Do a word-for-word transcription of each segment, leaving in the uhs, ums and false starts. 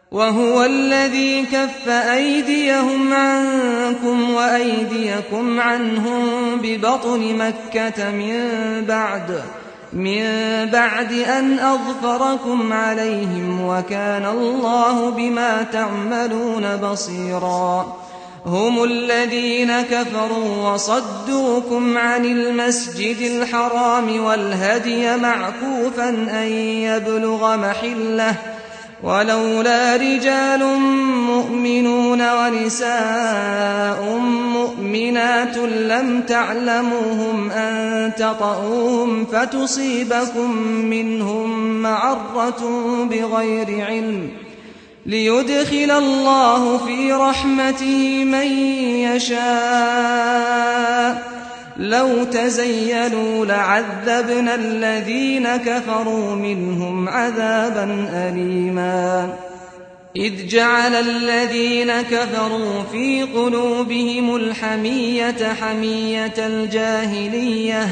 وهو الذي كف أيديهم عنكم وأيديكم عنهم ببطن مكة من بعد من بعد أن أظفركم عليهم وكان الله بما تعملون بصيرا. هم الذين كفروا وصدوكم عن المسجد الحرام والهدي معكوفا أن يبلغ محله ولولا رجال مؤمنون ونساء مؤمنات لم تعلموهم أن تطؤوهم فتصيبكم منهم معرة بغير علم ليدخل الله في رحمته من يشاء لو تزيلوا لعذبنا الذين كفروا منهم عذابا أليما. إذ جعل الذين كفروا في قلوبهم الحمية حمية الجاهلية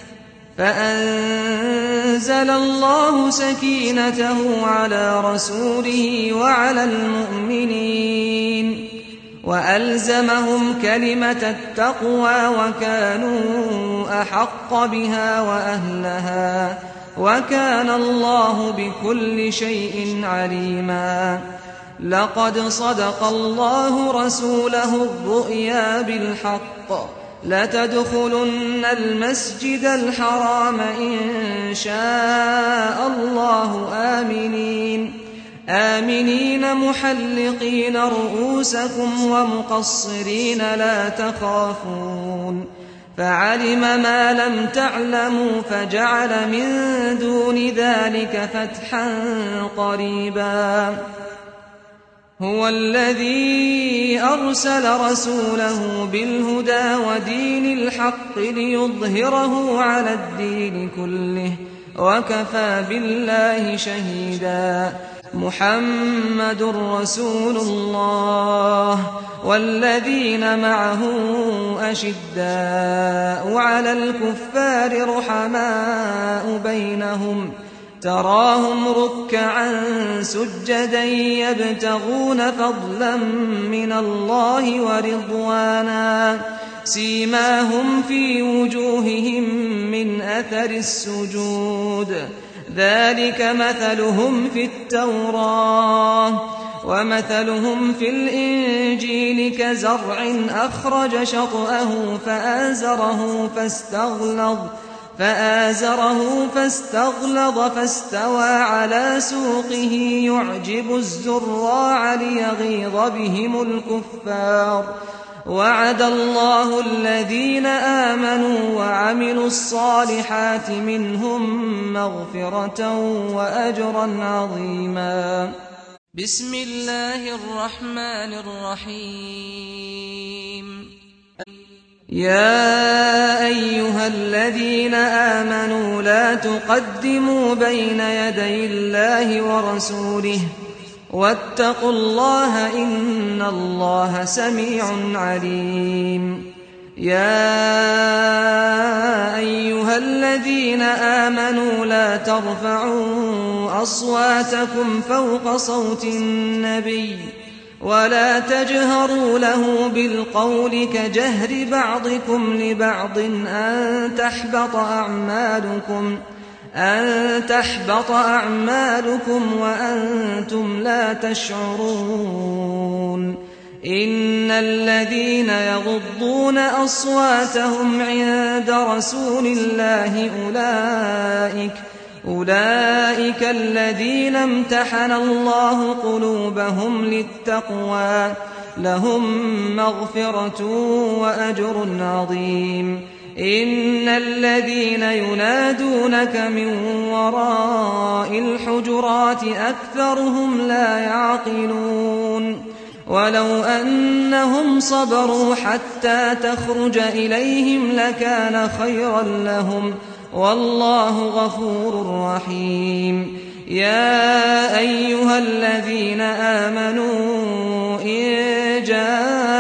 فأنزل الله سكينته على رسوله وعلى المؤمنين وألزمهم كلمة التقوى وكانوا أحق بها وأهلها وكان الله بكل شيء عليما. لقد صدق الله رسوله الرؤيا بالحق لتدخلن المسجد الحرام إن شاء الله آمنين آمنين محلقين رؤوسكم ومقصرين لا تخافون فعلم ما لم تعلموا فجعل من دون ذلك فتحا قريبا. هو الذي أرسل رسوله بالهدى ودين الحق ليظهره على الدين كله وكفى بالله شهيدا. محمد رسول الله والذين معه أشداء على الكفار رحماء بينهم تراهم ركعا سجدا يبتغون فضلا من الله ورضوانا سيماهم في وجوههم من أثر السجود ذلك مثلهم في التوراة ومثلهم في الإنجيل كزرع أخرج شطأه فآزره فاستغلظ فآزره فاستغلظ فاستوى على سوقه يعجب الزراع ليغيظ بهم الكفار. وعد الله الذين آمنوا وعملوا الصالحات منهم مغفرة وأجرا عظيما. بسم الله الرحمن الرحيم. يا أيها الذين آمنوا لا تقدموا بين يدي الله ورسوله واتقوا الله إن الله سميع عليم. يا أيها الذين آمنوا لا ترفعوا أصواتكم فوق صوت النبي ولا تجهروا له بالقول كجهر بعضكم لبعض أن تحبط أعمالكم أن تحبط أعمالكم وأنتم لا تشعرون. إن الذين يغضون أصواتهم عند رسول الله أولئك أولئك الذين امتحن الله قلوبهم للتقوى لهم مغفرة وأجر عظيم. إن الذين ينادونك من وراء الحجرات أكثرهم لا يعقلون. ولو أنهم صبروا حتى تخرج إليهم لكان خيرا لهم والله غفور رحيم. يا أيها الذين آمنوا إن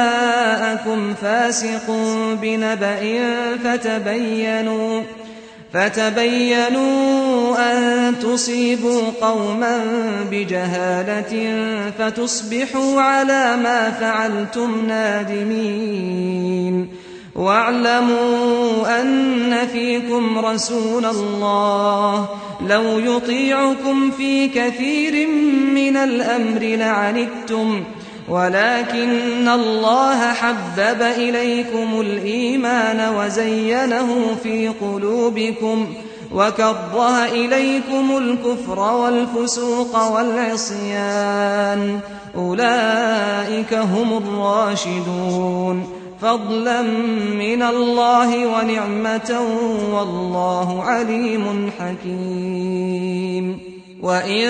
جاءكم فاسق بنبأ فتبينوا فتبينوا أن تصيبوا قوما بجهالة فتصبحوا على ما فعلتم نادمين. واعلموا أن فيكم رسول الله لو يطيعكم في كثير من الأمر لعنتم، ولكن الله حبب إليكم الإيمان وزينه في قلوبكم وكره إليكم الكفر والفسوق والعصيان، أولئك هم الراشدون، فضلا من الله ونعمة، والله عليم حكيم. وإن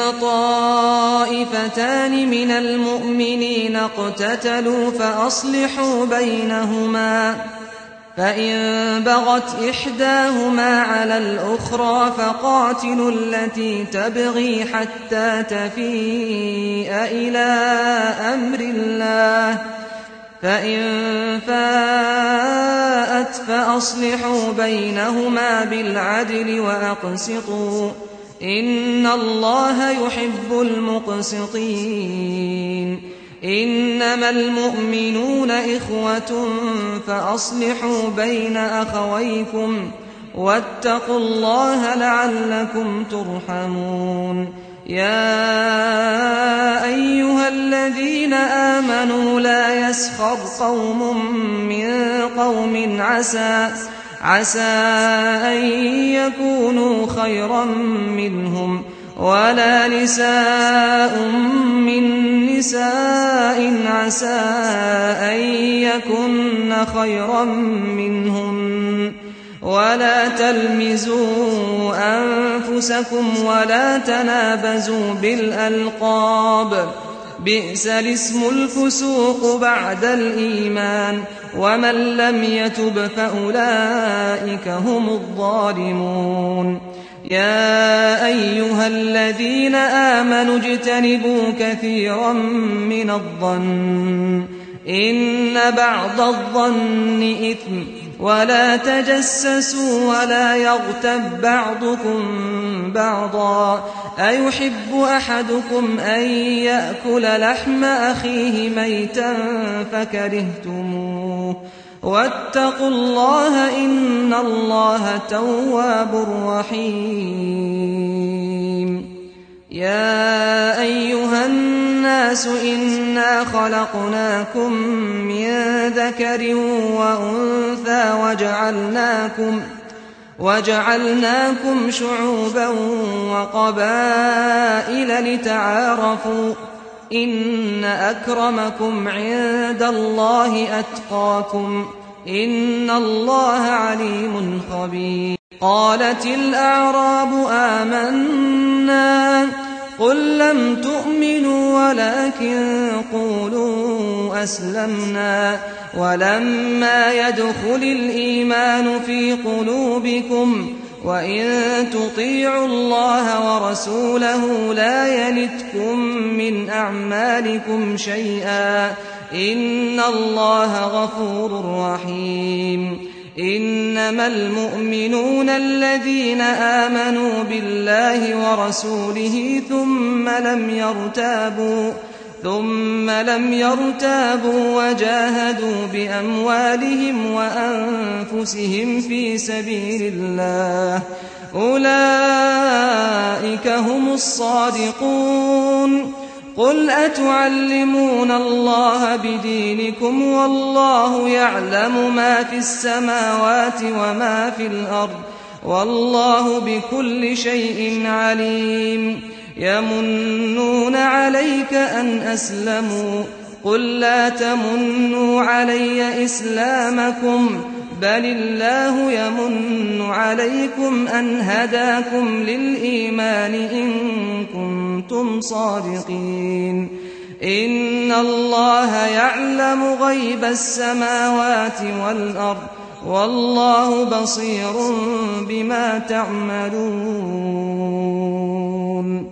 طائفتان من المؤمنين اقتتلوا فأصلحوا بينهما، فإن بغت إحداهما على الأخرى فقاتلوا التي تبغي حتى تفيء إلى أمر الله، فإن فاءت فأصلحوا بينهما بالعدل وأقسطوا، إن الله يحب المقسطين. إنما المؤمنون إخوة فأصلحوا بين أخويكم واتقوا الله لعلكم ترحمون. يا أيها الذين آمنوا لا يسخر قوم من قوم عسى عسى أن يكونوا خيرا منهم، ولا نساء من نساء عسى أن يكن خيرا منهن، ولا تلمزوا أنفسكم ولا تنابزوا بالألقاب، بئس الاسم الفسوق بعد الإيمان، ومن لم يتب فأولئك هم الظالمون. يا أيها الذين آمنوا اجتنبوا كثيرا من الظن إن بعض الظن إثم، ولا تجسسوا ولا يغتب بعضكم بعضا، أيحب أحدكم أن يأكل لحم أخيه ميتا فكرهتموه، واتقوا الله إن الله تواب رحيم. يا أيها الناس إنا خلقناكم من ذكر وأنثى وجعلناكم وجعلناكم شعوبا وقبائل لتعارفوا، إن أكرمكم عند الله أتقاكم، إن الله عليم خبير. قالت الأعراب آمنا، قل لم تؤمنوا ولكن قولوا أسلمنا ولما يدخل الإيمان في قلوبكم، وإن تطيعوا الله ورسوله لا يلتكم من أعمالكم شيئا، إن الله غفور رحيم. إنما المؤمنون الذين آمنوا بالله ورسوله ثم لم يرتابوا ثم لم يرتابوا وجاهدوا بأموالهم وأنفسهم في سبيل الله، أولئك هم الصادقون. قل أتعلمون الله بدينكم والله يعلم ما في السماوات وما في الأرض، والله بكل شيء عليم. يمنون عليك أن أسلموا، قل لا تمنوا علي إسلامكم، بل الله يمن عليكم أن هداكم للإيمان إن كنتم صادقين. إن الله يعلم غيب السماوات والأرض، والله بصير بما تعملون.